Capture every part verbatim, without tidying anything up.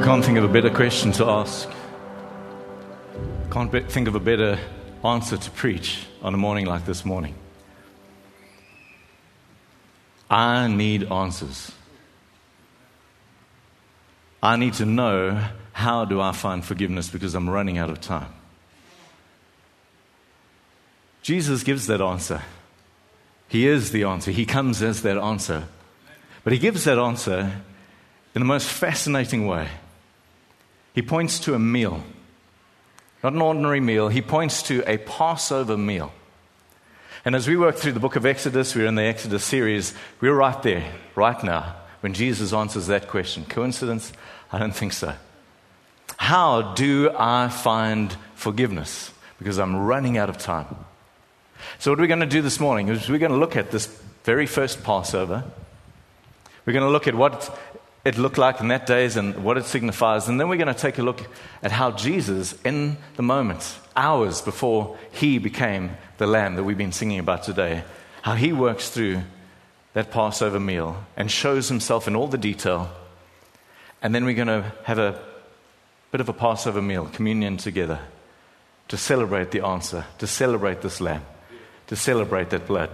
Can't think of a better question to ask. Can't be- think of a better answer to preach on a morning like this morning. I need answers. I need to know, how do I find forgiveness, because I'm running out of time. Jesus gives that answer. He is the answer. He comes as that answer. But he gives that answer in the most fascinating way. He points to a meal. Not an ordinary meal. He points to a Passover meal. And as we work through the book of Exodus, we're in the Exodus series, we're right there, right now, when Jesus answers that question. Coincidence? I don't think so. How do I find forgiveness? Because I'm running out of time. So what we're going to do this morning is we're going to look at this very first Passover. We're going to look at what it looked like in that days and what it signifies. And then we're going to take a look at how Jesus, in the moment, hours before he became the lamb that we've been singing about today, how he works through that Passover meal and shows himself in all the detail. And then we're going to have a bit of a Passover meal, communion together, to celebrate the answer, to celebrate this lamb, to celebrate that blood.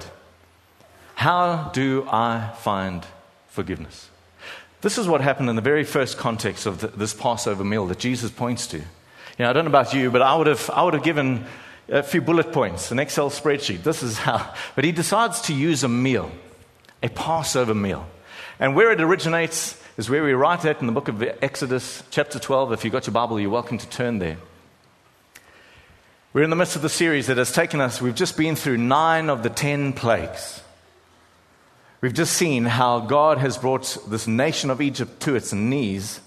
How do I find forgiveness? This is what happened in the very first context of the, this Passover meal that Jesus points to. You know, I don't know about you, but I would have I would have given a few bullet points, an Excel spreadsheet. This is how. But he decides to use a meal, a Passover meal. And where it originates is where we write at in the book of Exodus, chapter twelve. If you've got your Bible, you're welcome to turn there. We're in the midst of the series that has taken us, we've just been through nine of the ten plagues. We've just seen how God has brought this nation of Egypt to its knees.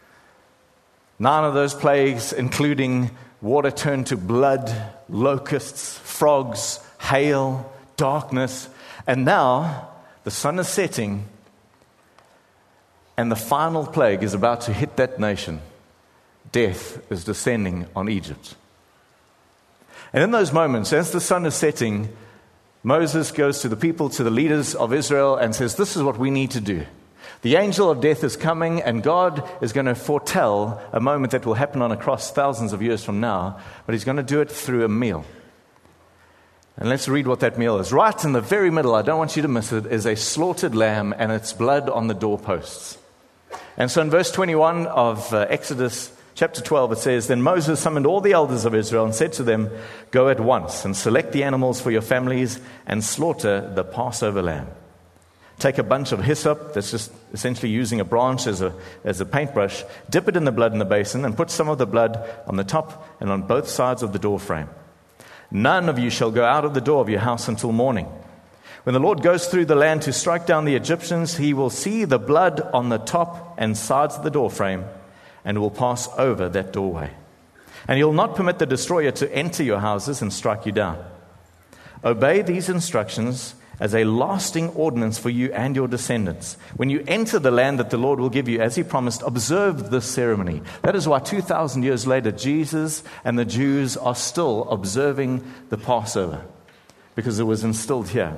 Nine of those plagues, including water turned to blood, locusts, frogs, hail, darkness. And now the sun is setting and the final plague is about to hit that nation. Death is descending on Egypt. And in those moments, as the sun is setting, Moses goes to the people, to the leaders of Israel, and says, this is what we need to do. The angel of death is coming, and God is going to foretell a moment that will happen on a cross thousands of years from now, but he's going to do it through a meal. And let's read what that meal is. Right in the very middle, I don't want you to miss it, is a slaughtered lamb and its blood on the doorposts. And so in verse twenty-one of uh, Exodus chapter twelve, it says, then Moses summoned all the elders of Israel and said to them, go at once and select the animals for your families and slaughter the Passover lamb. Take a bunch of hyssop, that's just essentially using a branch as a, as a paintbrush, dip it in the blood in the basin and put some of the blood on the top and on both sides of the door frame. None of you shall go out of the door of your house until morning. When the Lord goes through the land to strike down the Egyptians, he will see the blood on the top and sides of the door frame, and will pass over that doorway. And he will not permit the destroyer to enter your houses and strike you down. Obey these instructions as a lasting ordinance for you and your descendants. When you enter the land that the Lord will give you, as he promised, observe this ceremony. That is why two thousand years later, Jesus and the Jews are still observing the Passover, because it was instilled here.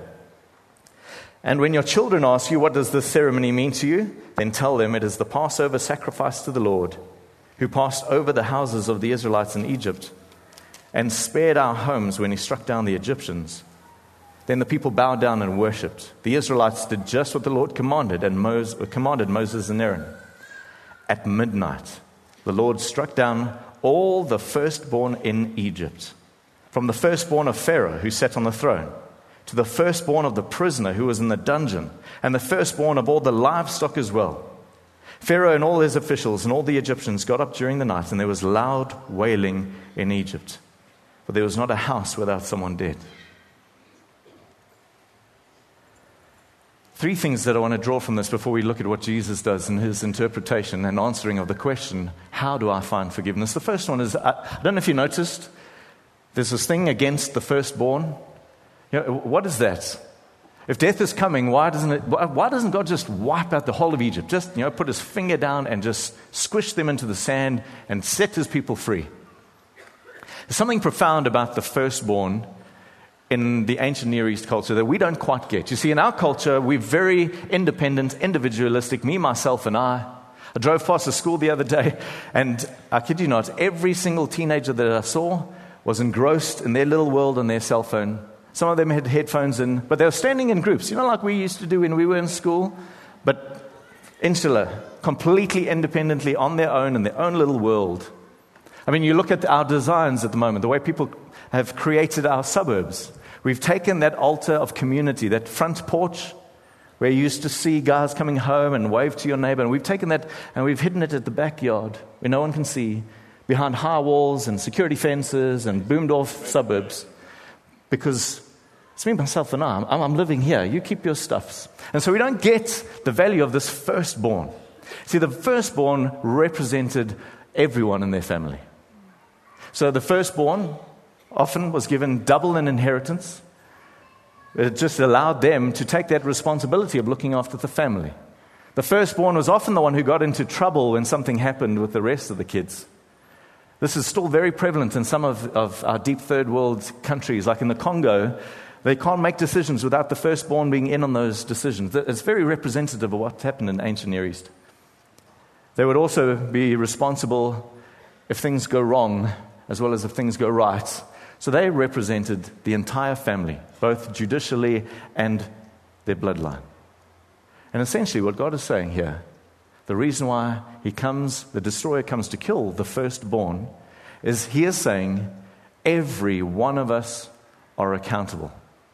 And when your children ask you, what does this ceremony mean to you? Then tell them it is the Passover sacrifice to the Lord, who passed over the houses of the Israelites in Egypt and spared our homes when he struck down the Egyptians. Then the people bowed down and worshipped. The Israelites did just what the Lord commanded and Moses, commanded Moses and Aaron. At midnight, the Lord struck down all the firstborn in Egypt, from the firstborn of Pharaoh who sat on the throne, to the firstborn of the prisoner who was in the dungeon, and the firstborn of all the livestock as well. Pharaoh and all his officials and all the Egyptians got up during the night, and there was loud wailing in Egypt, for there was not a house without someone dead. Three things that I want to draw from this before we look at what Jesus does in his interpretation and answering of the question, how do I find forgiveness? The first one is, I don't know if you noticed, there's this thing against the firstborn. You know, what is that? If death is coming, why doesn't it? Why doesn't God just wipe out the whole of Egypt? Just, you know, put his finger down and just squish them into the sand and set his people free. There's something profound about the firstborn in the ancient Near East culture that we don't quite get. You see, in our culture, we're very independent, individualistic, me, myself, and I. I drove past a school the other day, and I kid you not, every single teenager that I saw was engrossed in their little world on their cell phone. Some of them had headphones in, but they were standing in groups, you know, like we used to do when we were in school, but insular, completely independently on their own in their own little world. I mean, you look at our designs at the moment, the way people have created our suburbs. We've taken that altar of community, that front porch, where you used to see guys coming home and wave to your neighbor. And we've taken that and we've hidden it at the backyard where no one can see, behind high walls and security fences and boomed-off suburbs. Because it's me, myself, and I. I'm, I'm living here. You keep your stuffs. And so we don't get the value of this firstborn. See, the firstborn represented everyone in their family. So the firstborn often was given double an inheritance. It just allowed them to take that responsibility of looking after the family. The firstborn was often the one who got into trouble when something happened with the rest of the kids. This is still very prevalent in some of, of our deep third world countries, like in the Congo. They can't make decisions without the firstborn being in on those decisions. It's very representative of what happened in ancient Near East. They would also be responsible if things go wrong, as well as if things go right. So they represented the entire family, both judicially and their bloodline. And essentially what God is saying here, the reason why he comes, the destroyer comes to kill the firstborn, is he is saying every one of us are accountable.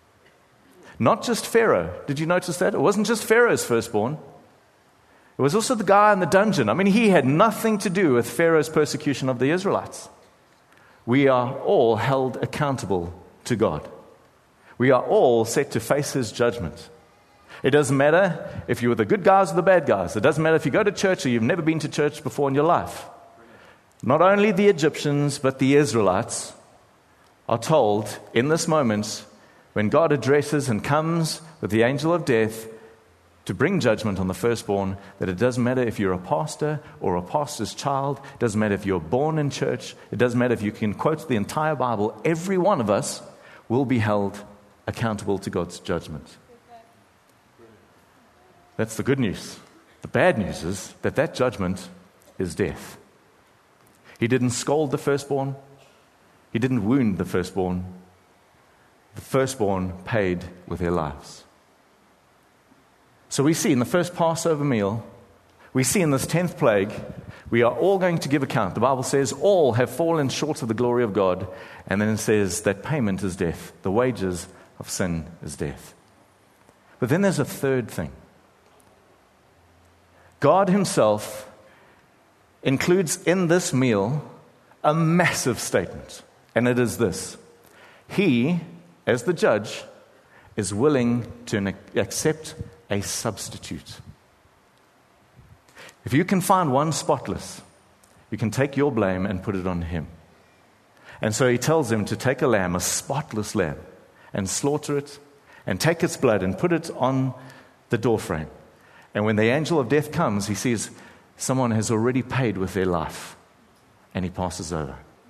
Not just Pharaoh. Did you notice that? It wasn't just Pharaoh's firstborn. It was also the guy in the dungeon. I mean, he had nothing to do with Pharaoh's persecution of the Israelites. We are all held accountable to God. We are all set to face his judgment. It doesn't matter if you're the good guys or the bad guys. It doesn't matter if you go to church or you've never been to church before in your life. Not only the Egyptians, but the Israelites are told in this moment, when God addresses and comes with the angel of death to bring judgment on the firstborn, that it doesn't matter if you're a pastor or a pastor's child. It doesn't matter if you're born in church. It doesn't matter if you can quote the entire Bible. Every one of us will be held accountable to God's judgment. That's the good news. The bad news is that that judgment is death. He didn't scold the firstborn. He didn't wound the firstborn. The firstborn paid with their lives. So we see in the first Passover meal, we see in this tenth plague, we are all going to give account. The Bible says all have fallen short of the glory of God. And then it says that payment is death. The wages of sin is death. But then there's a third thing. God himself includes in this meal a massive statement. And it is this. He, as the judge, is willing to accept a substitute. If you can find one spotless, you can take your blame and put it on him. And so he tells him to take a lamb, a spotless lamb, and slaughter it, and take its blood and put it on the doorframe. And when the angel of death comes, he sees someone has already paid with their life, and he passes over.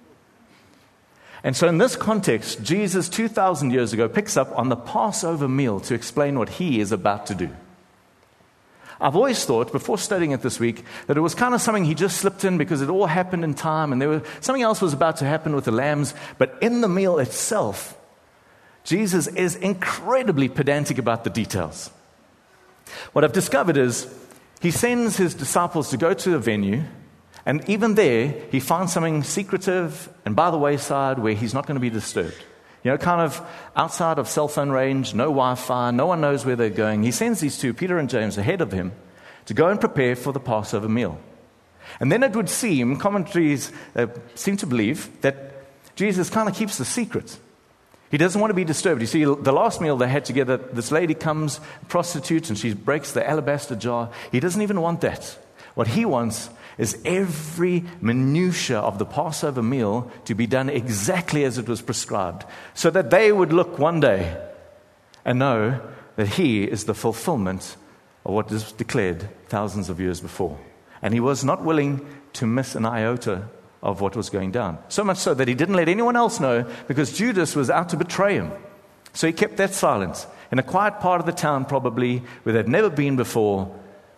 And so in this context, Jesus two thousand years ago picks up on the Passover meal to explain what he is about to do. I've always thought, before studying it this week, that it was kind of something he just slipped in because it all happened in time and there was something else was about to happen with the lambs. But in the meal itself, Jesus is incredibly pedantic about the details. What I've discovered is he sends his disciples to go to a venue, and even there, he finds something secretive and by the wayside where he's not going to be disturbed. You know, kind of outside of cell phone range, no Wi-Fi, no one knows where they're going. He sends these two, Peter and James, ahead of him to go and prepare for the Passover meal. And then it would seem, commentaries uh, seem to believe, that Jesus kind of keeps the secret. He doesn't want to be disturbed. You see, the last meal they had together, this lady comes, prostitute, and she breaks the alabaster jar. He doesn't even want that. What he wants is every minutiae of the Passover meal to be done exactly as it was prescribed, so that they would look one day and know that he is the fulfillment of what was declared thousands of years before. And he was not willing to miss an iota of what was going down. So much so that he didn't let anyone else know, because Judas was out to betray him. So he kept that silent in a quiet part of the town, probably, where they'd never been before.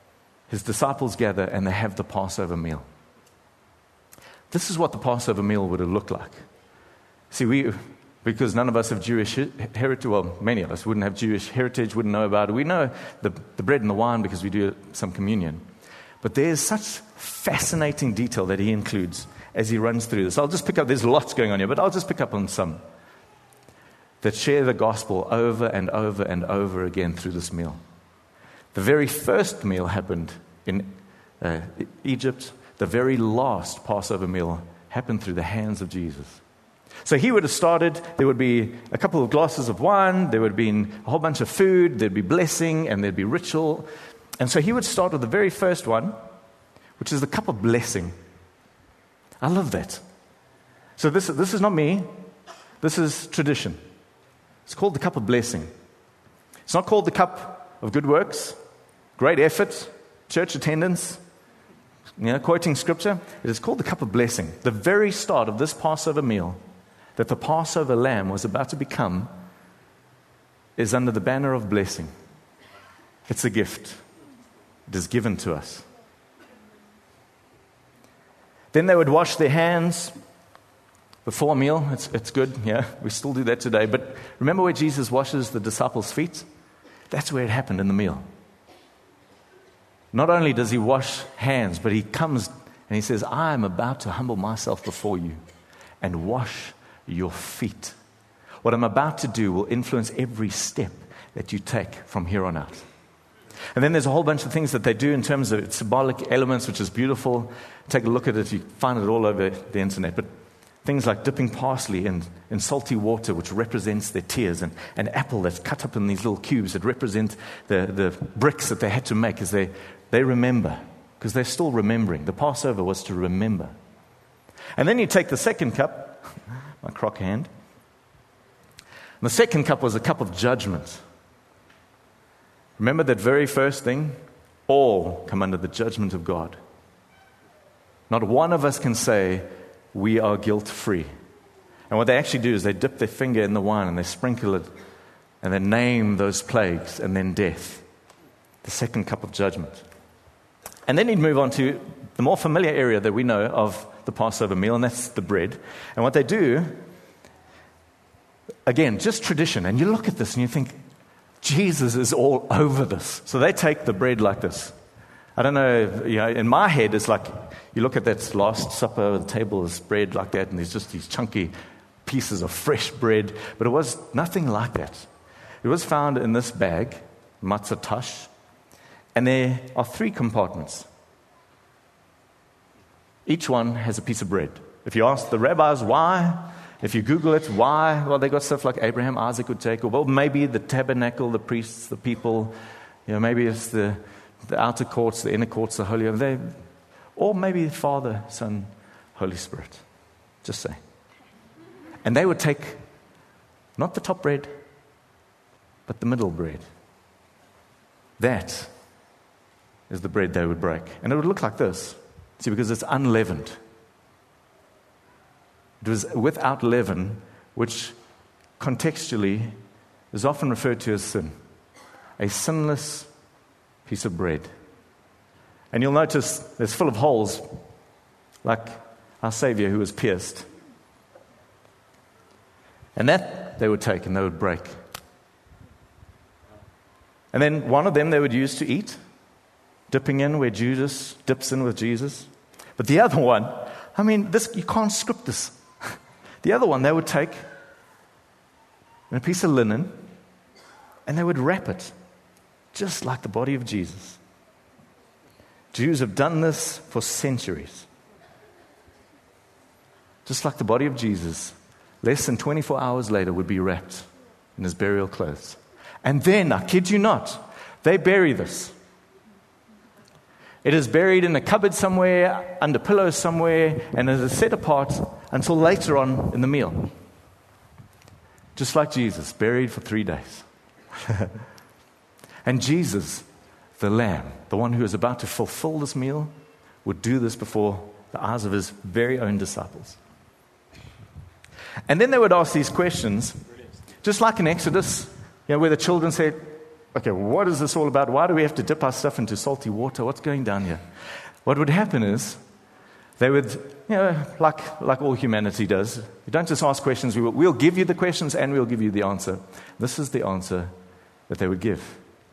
his disciples gather and they have the Passover meal. This is what the Passover meal would have looked like. See, we, because none of us have Jewish heritage, well, many of us wouldn't have Jewish heritage, wouldn't know about it. We know the, the bread and the wine because we do some communion. But there's such fascinating detail that he includes as he runs through this. I'll just pick up, there's lots going on here, but I'll just pick up on some that share the gospel over and over and over again through this meal. The very first meal happened in uh, Egypt. The very last Passover meal happened through the hands of Jesus. So he would have started, there would be a couple of glasses of wine, there would have been a whole bunch of food, there'd be blessing, and there'd be ritual. And so he would start with the very first one, which is the cup of blessing. I love that. So this, this is not me. This is tradition. It's called the cup of blessing. It's not called the cup of good works, great effort, church attendance, you know, quoting scripture. It is called the cup of blessing. The very start of this Passover meal that the Passover lamb was about to become is under the banner of blessing. It's a gift. It is given to us. Then they would wash their hands before a meal. It's, it's good, yeah. We still do that today. But remember where Jesus washes the disciples' feet? That's where it happened in the meal. Not only does he wash hands, but he comes and he says, I am about to humble myself before you and wash your feet. What I'm about to do will influence every step that you take from here on out. And then there's a whole bunch of things that they do in terms of symbolic elements, which is beautiful. Take a look at it. You find it all over the internet. But things like dipping parsley in, in salty water, which represents their tears, and an apple that's cut up in these little cubes that represent the, the bricks that they had to make as they, they remember, because they're still remembering. The Passover was to remember. And then you take the second cup, my crock hand. And the second cup was a cup of judgment. Remember that very first thing? All come under the judgment of God. Not one of us can say, we are guilt-free. And what they actually do is they dip their finger in the wine and they sprinkle it and they name those plagues and then death. The second cup of judgment. And then he'd move on to the more familiar area that we know of the Passover meal, and that's the bread. And what they do, again, just tradition. And you look at this and you think, Jesus is all over this. So they take the bread like this. I don't know, you know, in my head, it's like you look at that Last Supper, the table is bread like that, and there's just these chunky pieces of fresh bread. But it was nothing like that. It was found in this bag, matzah tash, and there are three compartments. Each one has a piece of bread. If you ask the rabbis why, if you Google it, why? Well, they got stuff like Abraham, Isaac, or Jacob. Well, maybe the tabernacle, the priests, the people, you know, maybe it's the the outer courts, the inner courts, the holy, they, or maybe Father, Son, Holy Spirit. Just say. And they would take not the top bread, but the middle bread. That is the bread they would break. And it would look like this. See, because it's unleavened. It was without leaven, which contextually is often referred to as sin. A sinless piece of bread. And you'll notice it's full of holes, like our Savior who was pierced. And that they would take and they would break. And then one of them they would use to eat, dipping in where Judas dips in with Jesus. But the other one, I mean, this you can't script this. The other one they would take in a piece of linen and they would wrap it just like the body of Jesus. Jews have done this for centuries. Just like the body of Jesus, less than twenty-four hours later would be wrapped in his burial clothes. And then, I kid you not, they bury this. It is buried in a cupboard somewhere, under pillows somewhere, and it is set apart until later on in the meal. Just like Jesus, buried for three days. And Jesus, the Lamb, the one who is about to fulfill this meal, would do this before the eyes of his very own disciples. And then they would ask these questions, just like in Exodus, you know, where the children said, okay, what is this all about? Why do we have to dip our stuff into salty water? What's going down here? What would happen is they would, you know, like, like all humanity does, you don't just ask questions, we will, we'll give you the questions and we'll give you the answer. This is the answer that they would give.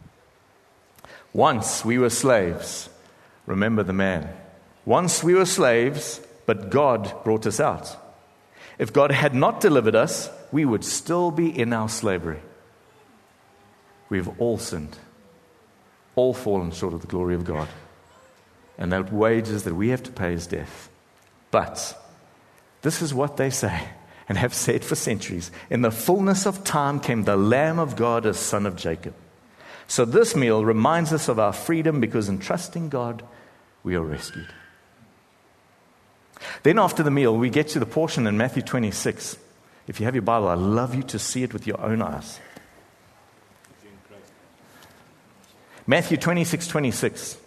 Once we were slaves, remember the man. Once we were slaves, but God brought us out. If God had not delivered us, we would still be in our slavery. We've all sinned, all fallen short of the glory of God. And the wages that we have to pay is death. But this is what they say and have said for centuries. In the fullness of time came the Lamb of God as Son of Jacob. So this meal reminds us of our freedom because in trusting God, we are rescued. Then after the meal, we get to the portion in Matthew twenty-six. If you have your Bible, I'd love you to see it with your own eyes. Matthew twenty-six, twenty-six.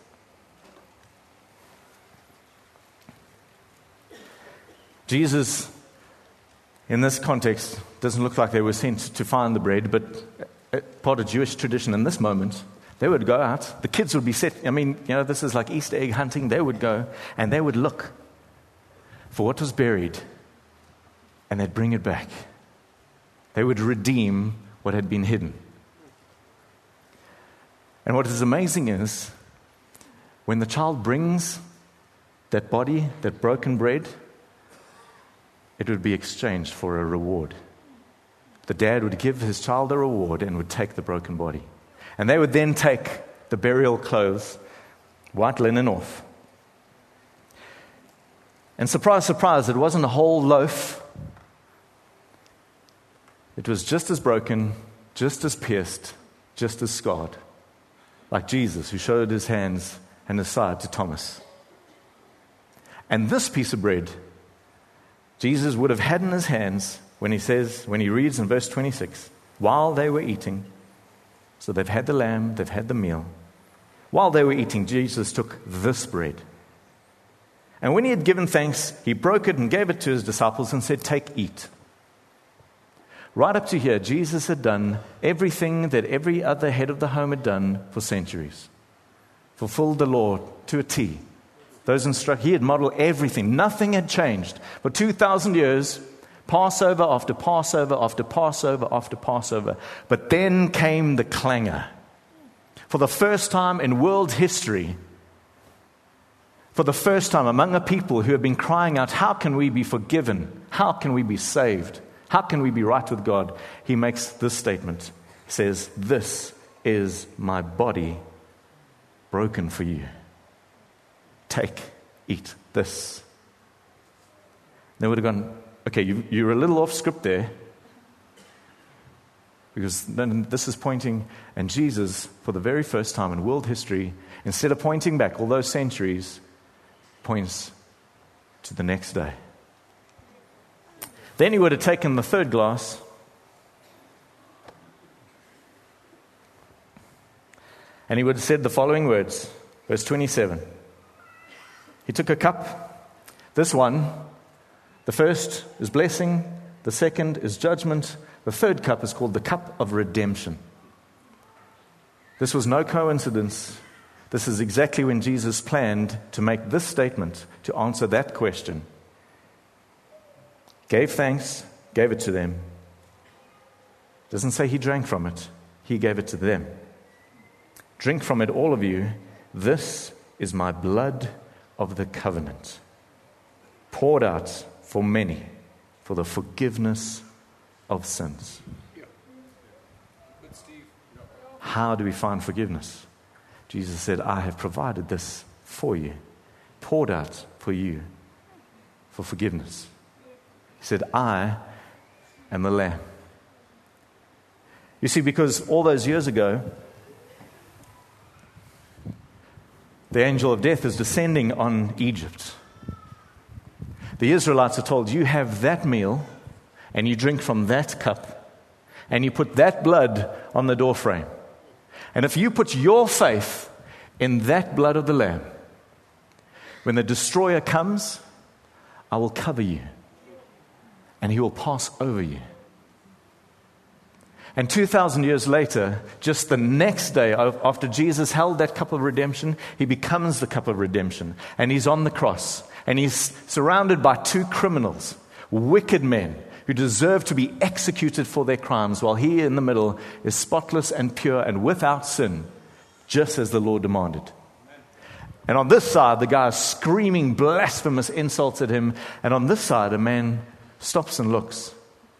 Jesus, in this context, doesn't look like they were sent to find the bread, but part of Jewish tradition in this moment, they would go out. The kids would be set. I mean, you know, this is like Easter egg hunting. They would go and they would look for what was buried and they'd bring it back. They would redeem what had been hidden. And what is amazing is when the child brings that body, that broken bread, it would be exchanged for a reward. The dad would give his child a reward and would take the broken body. And they would then take the burial clothes, white linen off. And surprise, surprise, it wasn't a whole loaf. It was just as broken, just as pierced, just as scarred. Like Jesus, who showed his hands and his side to Thomas. And this piece of bread, Jesus would have had in his hands when he says, when he reads in verse twenty-six, while they were eating, so they've had the lamb, they've had the meal. While they were eating, Jesus took this bread. And when he had given thanks, he broke it and gave it to his disciples and said, take, eat. Right up to here, Jesus had done everything that every other head of the home had done for centuries. Fulfilled the law to a T. Those instruct, he had modeled everything. Nothing had changed. For two thousand years, Passover after Passover after Passover after Passover. But then came the clangor. For the first time in world history, for the first time among a people who have been crying out, how can we be forgiven? How can we be saved? How can we be right with God? He makes this statement. He says, this is my body broken for you. Take, eat this. They would have gone, okay, you, you're a little off script there. Because then this is pointing, and Jesus, for the very first time in world history, instead of pointing back all those centuries, points to the next day. Then he would have taken the third glass and he would have said the following words, verse twenty-seven. He took a cup. This one, the first is blessing, the second is judgment, the third cup is called the cup of redemption. This was no coincidence. This is exactly when Jesus planned to make this statement, to answer that question. Gave thanks, gave it to them. Doesn't say he drank from it. He gave it to them. Drink from it, all of you. This is my blood of the covenant, poured out for many for the forgiveness of sins. How do we find forgiveness? Jesus said, I have provided this for you, poured out for you for forgiveness. He said, I am the Lamb. You see, because all those years ago, the angel of death is descending on Egypt. The Israelites are told, you have that meal and you drink from that cup and you put that blood on the doorframe. And if you put your faith in that blood of the Lamb, when the destroyer comes, I will cover you and he will pass over you. And two thousand years later, just the next day after Jesus held that cup of redemption, he becomes the cup of redemption. And he's on the cross. And he's surrounded by two criminals, wicked men, who deserve to be executed for their crimes, while he in the middle is spotless and pure and without sin, just as the Lord demanded. And on this side, the guy is screaming blasphemous insults at him. And on this side, a man stops and looks.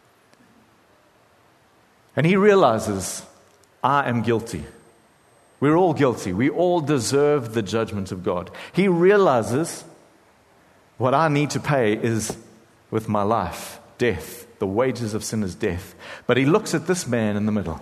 And he realizes, I am guilty. We're all guilty. We all deserve the judgment of God. He realizes what I need to pay is with my life, death. The wages of sin is death. But he looks at this man in the middle.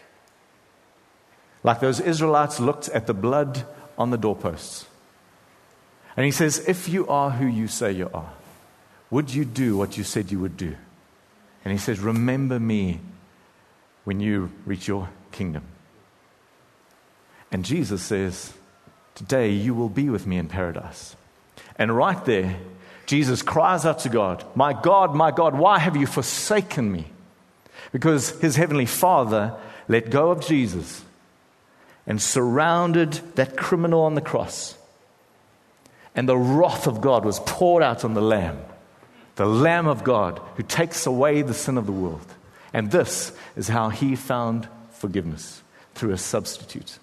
Like those Israelites looked at the blood on the doorposts. And he says, if you are who you say you are, would you do what you said you would do? And he says, remember me when you reach your kingdom. And Jesus says, today you will be with me in paradise. And right there, Jesus cries out to God, my God, my God, why have you forsaken me? Because his heavenly Father let go of Jesus and surrounded that criminal on the cross. And the wrath of God was poured out on the Lamb, the Lamb of God who takes away the sin of the world. And this is how he found forgiveness, through a substitute.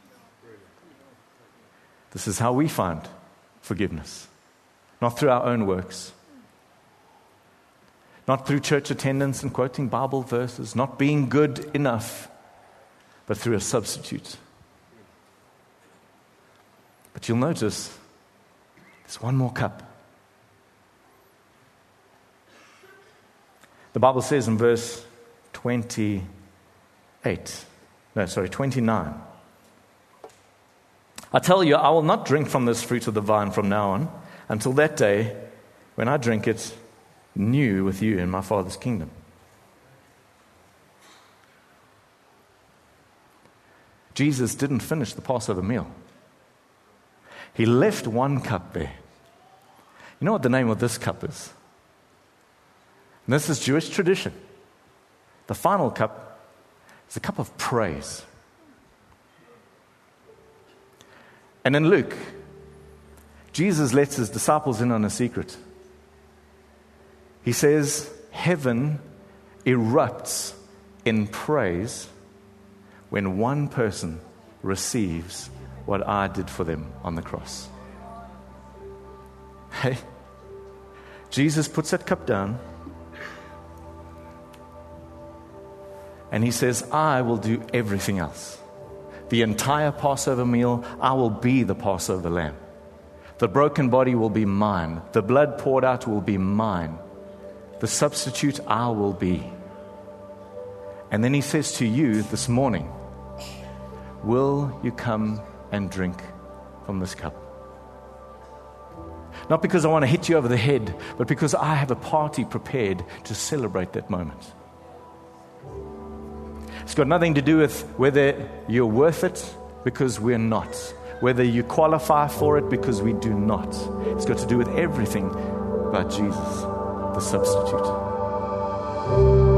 This is how we find forgiveness, not through our own works, not through church attendance and quoting Bible verses, not being good enough, but through a substitute. But you'll notice there's one more cup. The Bible says in verse twenty-eight, no, sorry, twenty-nine. I tell you, I will not drink from this fruit of the vine from now on until that day when I drink it new with you in my Father's kingdom. Jesus didn't finish the Passover meal. He left one cup there. You know what the name of this cup is? And this is Jewish tradition. The final cup is a cup of praise. And in Luke, Jesus lets his disciples in on a secret. He says, heaven erupts in praise when one person receives what I did for them on the cross. Hey, Jesus puts that cup down and he says, I will do everything else. The entire Passover meal, I will be the Passover lamb. The broken body will be mine. The blood poured out will be mine. The substitute I will be. And then he says to you this morning, will you come and drink from this cup? Not because I want to hit you over the head, but because I have a party prepared to celebrate that moment. It's got nothing to do with whether you're worth it, because we're not. Whether you qualify for it, because we do not. It's got to do with everything about Jesus, the substitute.